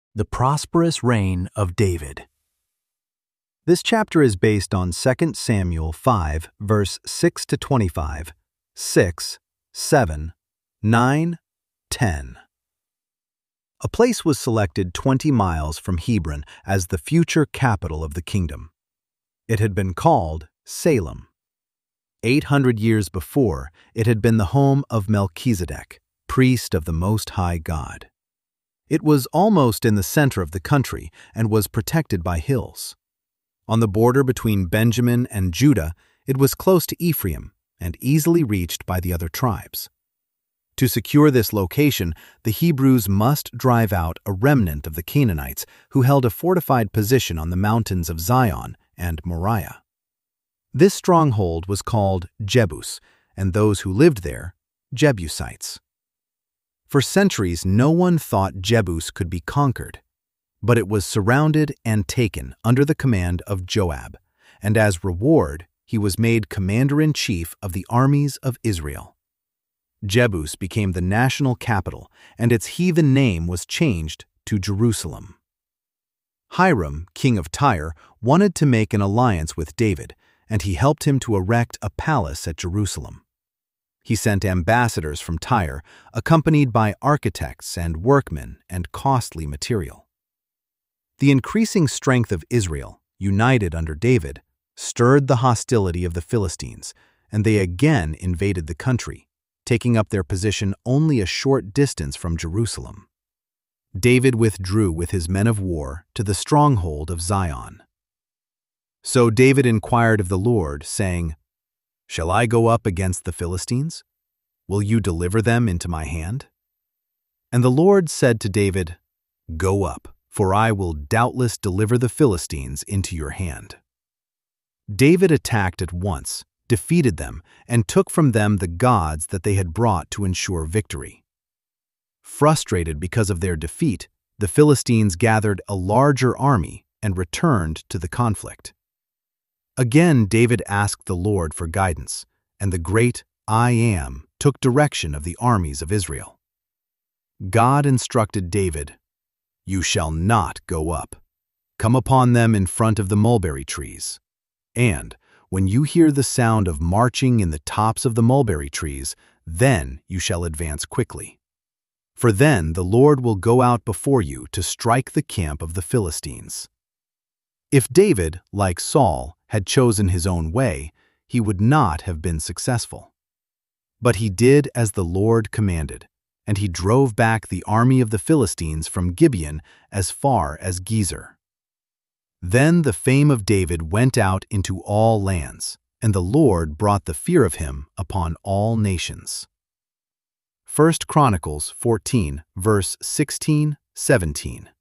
The prosperous reign of David. This chapter is based on 2 Samuel 5, verse 6 to 25, 6, 7, 9, 10. A place was selected 20 miles from Hebron as the future capital of the kingdom. It had been called Salem. 800 years before, it had been the home of Melchizedek, priest of the Most High God. It was almost in the center of the country and was protected by hills. On the border between Benjamin and Judah, it was close to Ephraim and easily reached by the other tribes. To secure this location, the Hebrews must drive out a remnant of the Canaanites who held a fortified position on the mountains of Zion and Moriah. This stronghold was called Jebus, and those who lived there, Jebusites. For centuries, no one thought Jebus could be conquered, but it was surrounded and taken under the command of Joab, and as reward, he was made commander-in-chief of the armies of Israel. Jebus became the national capital, and its heathen name was changed to Jerusalem. Hiram, king of Tyre, wanted to make an alliance with David, and he helped him to erect a palace at Jerusalem. He sent ambassadors from Tyre, accompanied by architects and workmen and costly material. The increasing strength of Israel, united under David, stirred the hostility of the Philistines, and they again invaded the country, taking up their position only a short distance from Jerusalem. David withdrew with his men of war to the stronghold of Zion. So David inquired of the Lord, saying, "Shall I go up against the Philistines? Will you deliver them into my hand?" And the Lord said to David, "Go up, for I will doubtless deliver the Philistines into your hand." David attacked at once, defeated them, and took from them the gods that they had brought to ensure victory. Frustrated because of their defeat, the Philistines gathered a larger army and returned to the conflict. Again, David asked the Lord for guidance, and the great I Am took direction of the armies of Israel. God instructed David, "You shall not go up. Come upon them in front of the mulberry trees. And when you hear the sound of marching in the tops of the mulberry trees, then you shall advance quickly. For then the Lord will go out before you to strike the camp of the Philistines." If David, like Saul, had chosen his own way, he would not have been successful. But he did as the Lord commanded, and he drove back the army of the Philistines from Gibeon as far as Gezer. Then the fame of David went out into all lands, and the Lord brought the fear of him upon all nations. 1 Chronicles 14, verse 16, 17.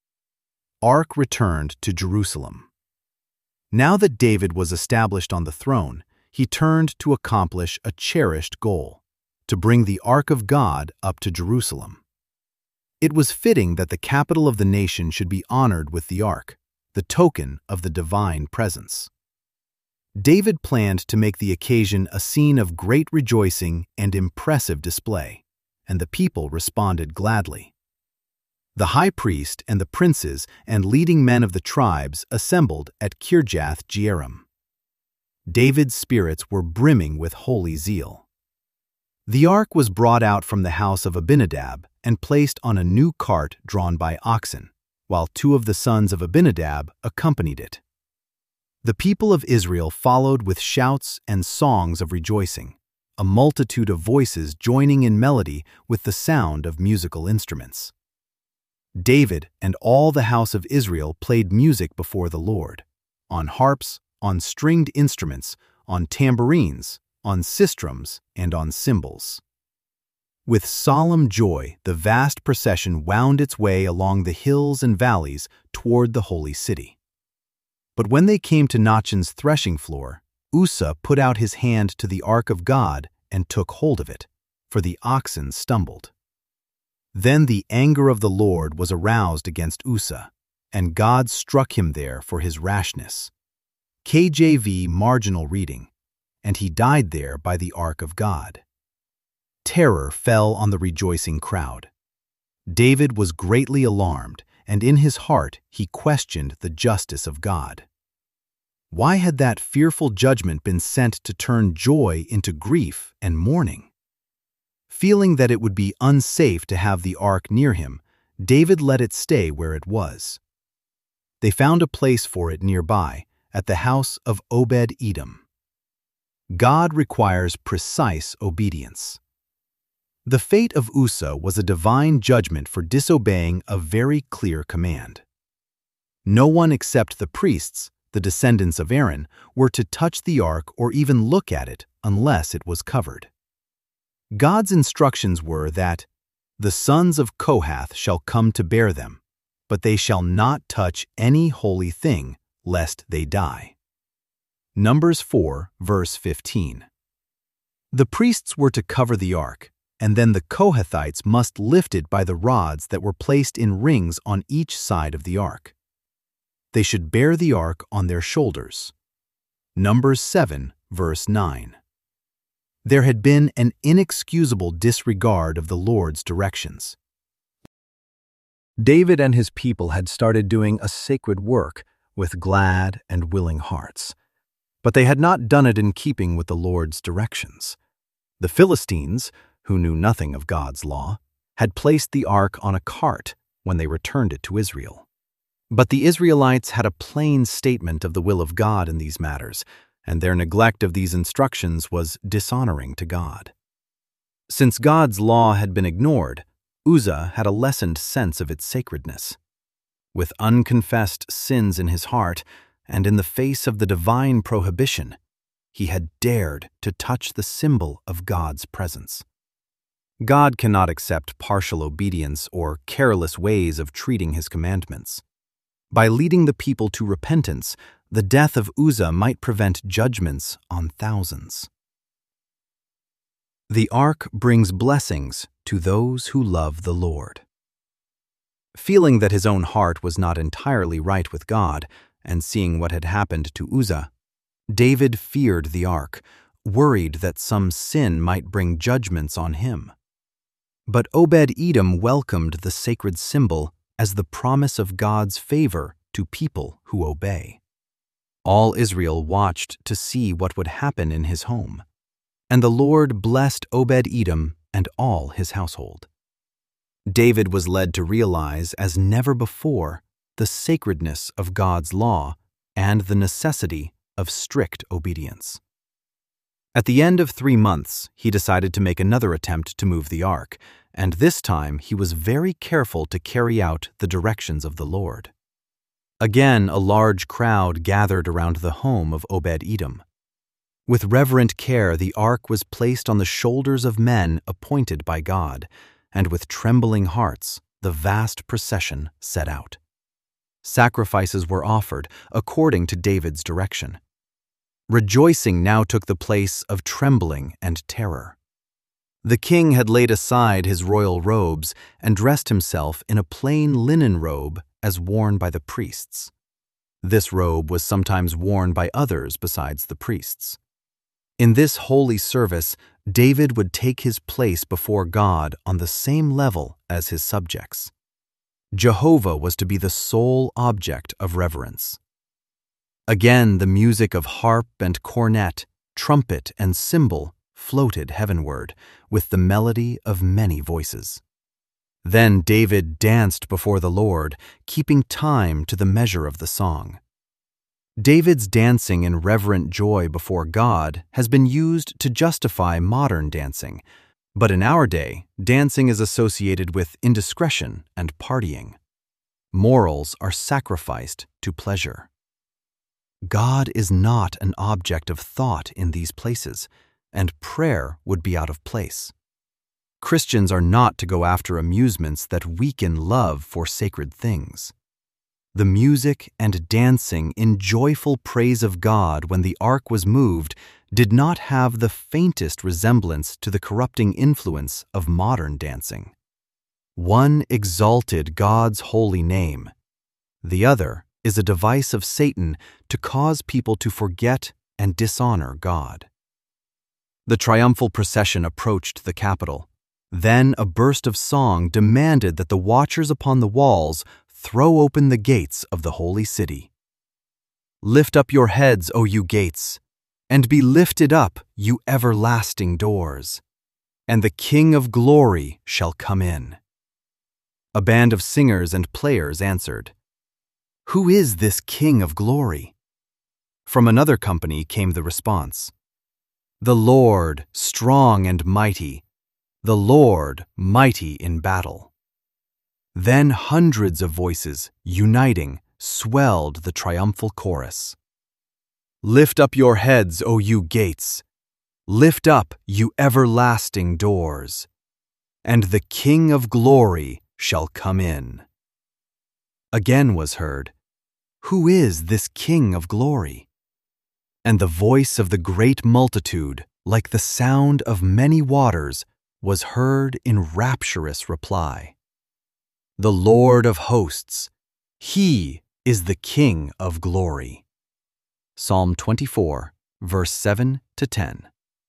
Ark returned to Jerusalem. Now that David was established on the throne, he turned to accomplish a cherished goal, to bring the Ark of God up to Jerusalem. It was fitting that the capital of the nation should be honored with the Ark, the token of the divine presence. David planned to make the occasion a scene of great rejoicing and impressive display, and the people responded gladly. The high priest and the princes and leading men of the tribes assembled at Kirjath-Jearim. David's spirits were brimming with holy zeal. The ark was brought out from the house of Abinadab and placed on a new cart drawn by oxen, while 2 of the sons of Abinadab accompanied it. The people of Israel followed with shouts and songs of rejoicing, a multitude of voices joining in melody with the sound of musical instruments. David and all the house of Israel played music before the Lord, on harps, on stringed instruments, on tambourines, on sistrums, and on cymbals. With solemn joy, the vast procession wound its way along the hills and valleys toward the holy city. But when they came to Nachon's threshing floor, Uzzah put out his hand to the ark of God and took hold of it, for the oxen stumbled. Then the anger of the Lord was aroused against Uzzah, and God struck him there for his rashness. KJV marginal reading, and he died there by the ark of God. Terror fell on the rejoicing crowd. David was greatly alarmed, and in his heart he questioned the justice of God. Why had that fearful judgment been sent to turn joy into grief and mourning? Feeling that it would be unsafe to have the ark near him, David let it stay where it was. They found a place for it nearby, at the house of Obed-Edom. God requires precise obedience. The fate of Uzzah was a divine judgment for disobeying a very clear command. No one except the priests, the descendants of Aaron, were to touch the ark or even look at it unless it was covered. God's instructions were that the sons of Kohath shall come to bear them, but they shall not touch any holy thing, lest they die. Numbers 4, verse 15. The priests were to cover the ark, and then the Kohathites must lift it by the rods that were placed in rings on each side of the ark. They should bear the ark on their shoulders. Numbers 7, verse 9. There had been an inexcusable disregard of the Lord's directions. David and his people had started doing a sacred work with glad and willing hearts, but they had not done it in keeping with the Lord's directions. The Philistines, who knew nothing of God's law, had placed the ark on a cart when they returned it to Israel. But the Israelites had a plain statement of the will of God in these matters, and their neglect of these instructions was dishonoring to God. Since God's law had been ignored, Uzzah had a lessened sense of its sacredness. With unconfessed sins in his heart, and in the face of the divine prohibition, he had dared to touch the symbol of God's presence. God cannot accept partial obedience or careless ways of treating his commandments. By leading the people to repentance, the death of Uzzah might prevent judgments on thousands. The ark brings blessings to those who love the Lord. Feeling that his own heart was not entirely right with God, and seeing what had happened to Uzzah, David feared the ark, worried that some sin might bring judgments on him. But Obed-Edom welcomed the sacred symbol as the promise of God's favor to people who obey. All Israel watched to see what would happen in his home, and the Lord blessed Obed-Edom and all his household. David was led to realize as never before the sacredness of God's law and the necessity of strict obedience. At the end of 3 months, he decided to make another attempt to move the ark, and this time he was very careful to carry out the directions of the Lord. Again, a large crowd gathered around the home of Obed-Edom. With reverent care, the ark was placed on the shoulders of men appointed by God, and with trembling hearts, the vast procession set out. Sacrifices were offered according to David's direction. Rejoicing now took the place of trembling and terror. The king had laid aside his royal robes and dressed himself in a plain linen robe as worn by the priests. This robe was sometimes worn by others besides the priests. In this holy service, David would take his place before God on the same level as his subjects. Jehovah was to be the sole object of reverence. Again, the music of harp and cornet, trumpet and cymbal floated heavenward with the melody of many voices. Then David danced before the Lord, keeping time to the measure of the song. David's dancing in reverent joy before God has been used to justify modern dancing, but in our day, dancing is associated with indiscretion and partying. Morals are sacrificed to pleasure. God is not an object of thought in these places, and prayer would be out of place. Christians are not to go after amusements that weaken love for sacred things. The music and dancing in joyful praise of God when the ark was moved did not have the faintest resemblance to the corrupting influence of modern dancing. One exalted God's holy name. The other is a device of Satan to cause people to forget and dishonor God. The triumphal procession approached the Capitol. Then a burst of song demanded that the watchers upon the walls throw open the gates of the holy city. Lift up your heads, O you gates, and be lifted up, you everlasting doors, and the King of glory shall come in. A band of singers and players answered, "Who is this King of glory?" From another company came the response, "The Lord, strong and mighty, the Lord, mighty in battle." Then hundreds of voices, uniting, swelled the triumphal chorus. Lift up your heads, O you gates! Lift up, you everlasting doors! And the King of glory shall come in. Again was heard, "Who is this King of glory?" And the voice of the great multitude, like the sound of many waters, was heard in rapturous reply. The Lord of hosts, He is the King of glory. Psalm 24, verse 7-10.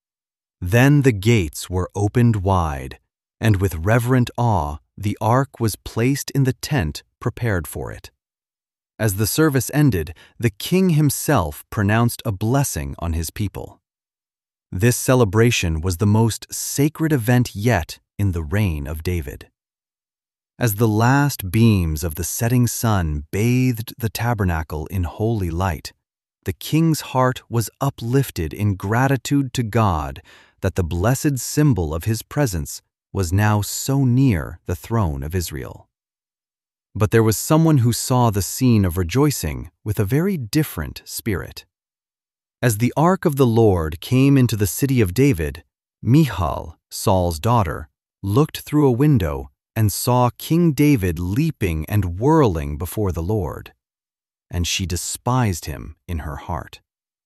Then the gates were opened wide, and with reverent awe the ark was placed in the tent prepared for it. As the service ended, the king himself pronounced a blessing on his people. This celebration was the most sacred event yet in the reign of David. As the last beams of the setting sun bathed the tabernacle in holy light, the king's heart was uplifted in gratitude to God that the blessed symbol of his presence was now so near the throne of Israel. But there was someone who saw the scene of rejoicing with a very different spirit. As the ark of the Lord came into the city of David, Michal, Saul's daughter, looked through a window and saw King David leaping and whirling before the Lord, and she despised him in her heart.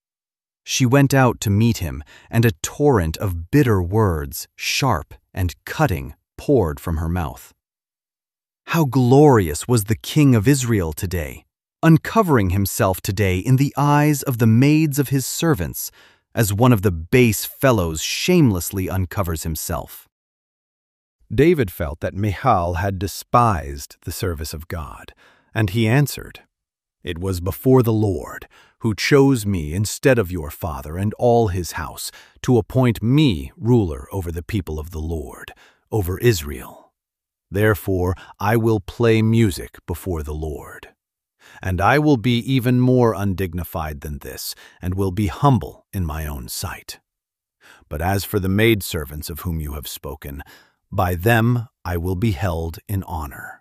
She went out to meet him, and a torrent of bitter words, sharp and cutting, poured from her mouth. How glorious was the King of Israel today, uncovering himself today in the eyes of the maids of his servants, as one of the base fellows shamelessly uncovers himself. David felt that Michal had despised the service of God, and he answered, "It was before the Lord, who chose me instead of your father and all his house, to appoint me ruler over the people of the Lord, over Israel. Therefore I will play music before the Lord. And I will be even more undignified than this, and will be humble in my own sight. But as for the maidservants of whom you have spoken, by them I will be held in honor."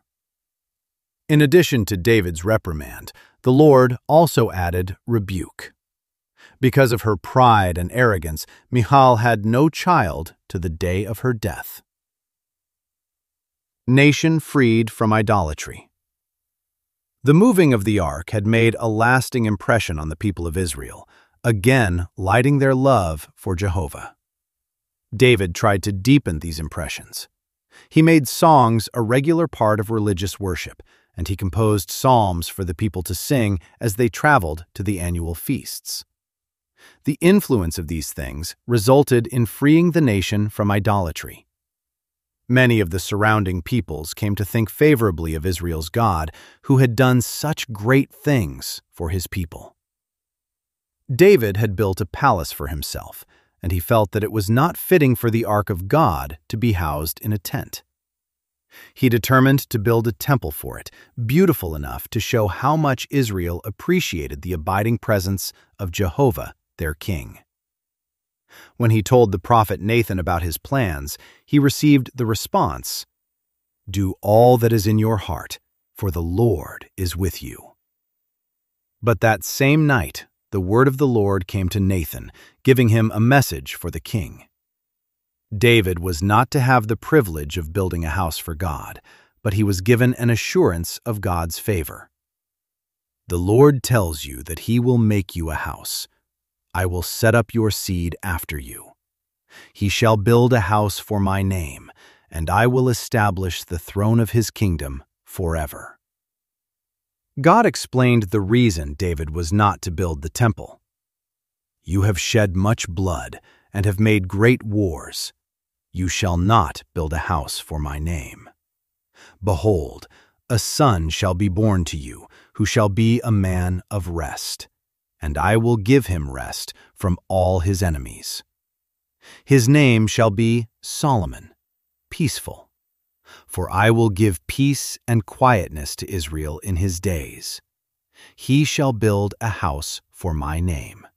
In addition to David's reprimand, the Lord also added rebuke. Because of her pride and arrogance, Michal had no child to the day of her death. Nation freed from idolatry. The moving of the ark had made a lasting impression on the people of Israel, again lighting their love for Jehovah. David tried to deepen these impressions. He made songs a regular part of religious worship, and he composed psalms for the people to sing as they traveled to the annual feasts. The influence of these things resulted in freeing the nation from idolatry. Many of the surrounding peoples came to think favorably of Israel's God, who had done such great things for his people. David had built a palace for himself, and he felt that it was not fitting for the ark of God to be housed in a tent. He determined to build a temple for it, beautiful enough to show how much Israel appreciated the abiding presence of Jehovah, their king. When he told the prophet Nathan about his plans, he received the response, "Do all that is in your heart, for the Lord is with you." But that same night, the word of the Lord came to Nathan, giving him a message for the king. David was not to have the privilege of building a house for God, but he was given an assurance of God's favor. "The Lord tells you that he will make you a house. I will set up your seed after you. He shall build a house for my name, and I will establish the throne of his kingdom forever." God explained the reason David was not to build the temple. "You have shed much blood and have made great wars. You shall not build a house for my name. Behold, A son shall be born to you, who shall be a man of rest, and I will give him rest from all his enemies. His name shall be Solomon, peaceful. For I will give peace and quietness to Israel in his days. He shall build a house for my name.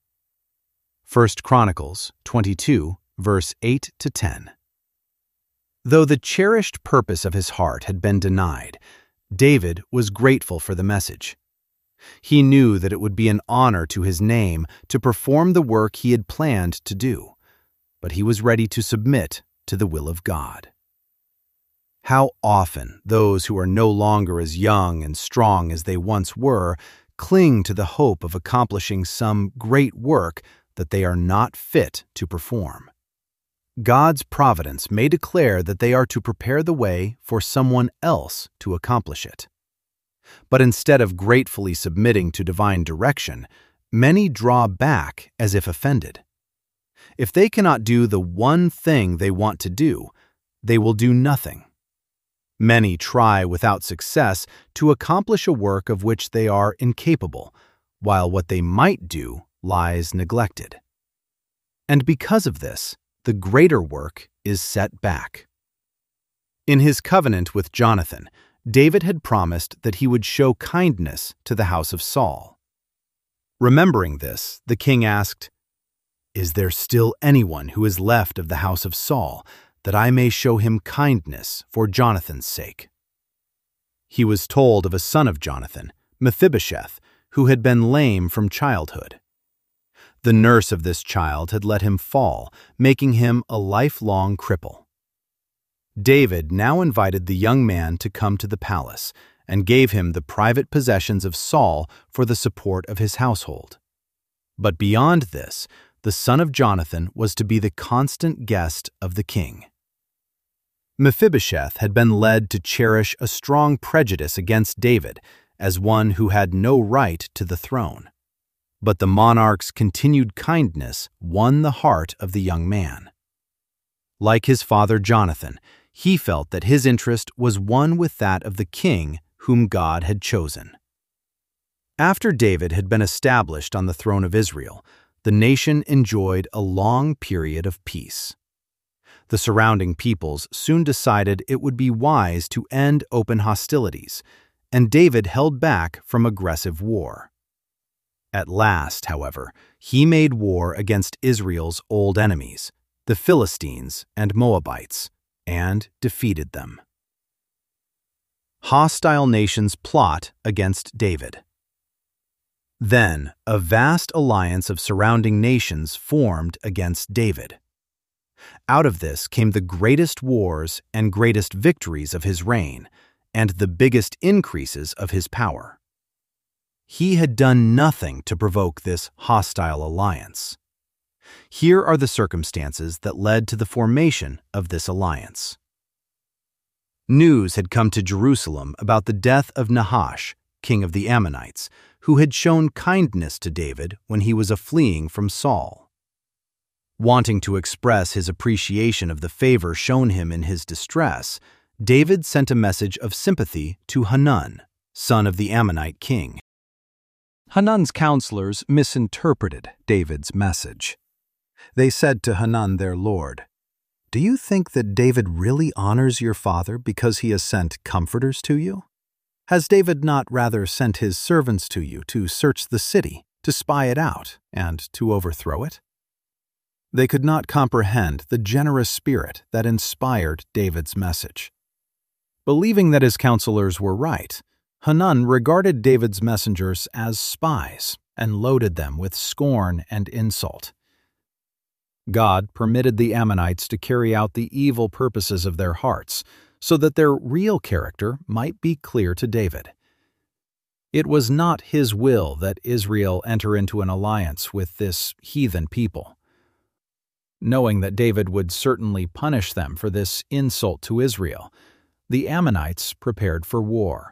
1 Chronicles 22, verse 8-10. Though the cherished purpose of his heart had been denied, David was grateful for the message. He knew that it would be an honor to his name to perform the work he had planned to do, but he was ready to submit to the will of God. How often those who are no longer as young and strong as they once were cling to the hope of accomplishing some great work that they are not fit to perform. God's providence may declare that they are to prepare the way for someone else to accomplish it. But instead of gratefully submitting to divine direction, many draw back as if offended. If they cannot do the one thing they want to do, they will do nothing. Many try without success to accomplish a work of which they are incapable, while what they might do lies neglected. And because of this, the greater work is set back. In his covenant with Jonathan, David had promised that he would show kindness to the house of Saul. Remembering this, the king asked, "Is there still anyone who is left of the house of Saul, that I may show him kindness for Jonathan's sake?" He was told of a son of Jonathan, Mephibosheth, who had been lame from childhood. The nurse of this child had let him fall, making him a lifelong cripple. David now invited the young man to come to the palace and gave him the private possessions of Saul for the support of his household. But beyond this, the son of Jonathan was to be the constant guest of the king. Mephibosheth had been led to cherish a strong prejudice against David as one who had no right to the throne. But the monarch's continued kindness won the heart of the young man. Like his father Jonathan, he felt that his interest was one with that of the king whom God had chosen. After David had been established on the throne of Israel, the nation enjoyed a long period of peace. The surrounding peoples soon decided it would be wise to end open hostilities, and David held back from aggressive war. At last, however, he made war against Israel's old enemies, the Philistines and Moabites, and defeated them. Hostile nations plot against David. Then a vast alliance of surrounding nations formed against David. Out of this came the greatest wars and greatest victories of his reign, and the biggest increases of his power. He had done nothing to provoke this hostile alliance. Here are the circumstances that led to the formation of this alliance. News had come to Jerusalem about the death of Nahash, king of the Ammonites, who had shown kindness to David when he was fleeing from Saul. Wanting to express his appreciation of the favor shown him in his distress, David sent a message of sympathy to Hanun, son of the Ammonite king. Hanun's counselors misinterpreted David's message. They said to Hanun their lord, "Do you think that David really honors your father because he has sent comforters to you? Has David not rather sent his servants to you to search the city, to spy it out, and to overthrow it?" They could not comprehend the generous spirit that inspired David's message. Believing that his counselors were right, Hanun regarded David's messengers as spies and loaded them with scorn and insult. God permitted the Ammonites to carry out the evil purposes of their hearts so that their real character might be clear to David. It was not his will that Israel enter into an alliance with this heathen people. Knowing that David would certainly punish them for this insult to Israel, the Ammonites prepared for war.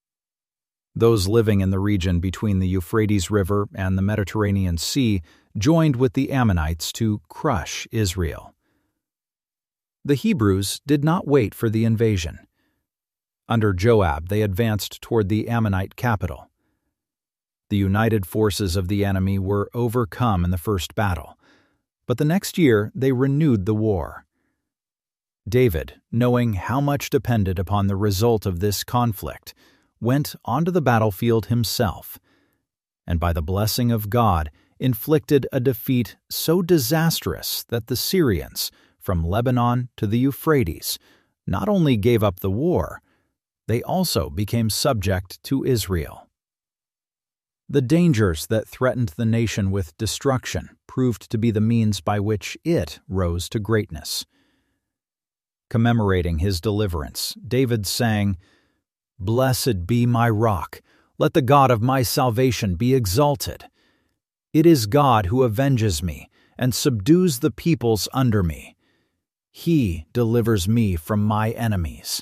Those living in the region between the Euphrates River and the Mediterranean Sea joined with the Ammonites to crush Israel. The Hebrews did not wait for the invasion. Under Joab, they advanced toward the Ammonite capital. The united forces of the enemy were overcome in the first battle, but the next year they renewed the war. David, knowing how much depended upon the result of this conflict, went onto the battlefield himself, and by the blessing of God inflicted a defeat so disastrous that the Syrians, from Lebanon to the Euphrates, not only gave up the war, they also became subject to Israel. The dangers that threatened the nation with destruction proved to be the means by which it rose to greatness. Commemorating his deliverance, David sang, "Blessed be my rock, let the God of my salvation be exalted. It is God who avenges me and subdues the peoples under me. He delivers me from my enemies."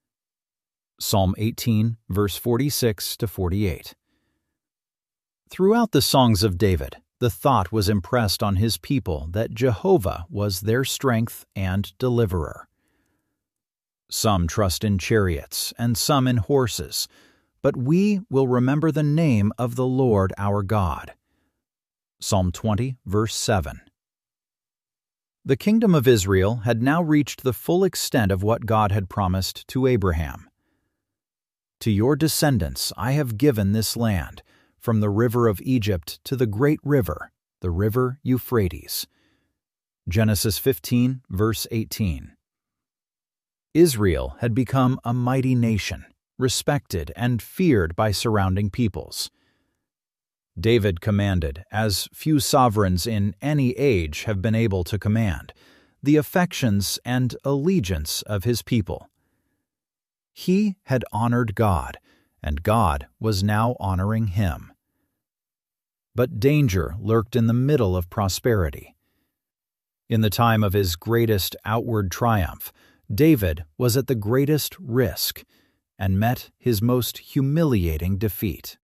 Psalm 18, verse 46 to 48. Throughout the songs of David, the thought was impressed on his people that Jehovah was their strength and deliverer. Some trust in chariots and some in horses, but we will remember the name of the Lord our God. Psalm 20, verse 7. The kingdom of Israel had now reached the full extent of what God had promised to Abraham. "To your descendants I have given this land, from the river of Egypt to the great river, the river Euphrates." Genesis 15, verse 18. Israel had become a mighty nation, respected and feared by surrounding peoples. David commanded, as few sovereigns in any age have been able to command, the affections and allegiance of his people. He had honored God, and God was now honoring him. But danger lurked in the middle of prosperity. In the time of his greatest outward triumph, David was at the greatest risk and met his most humiliating defeat.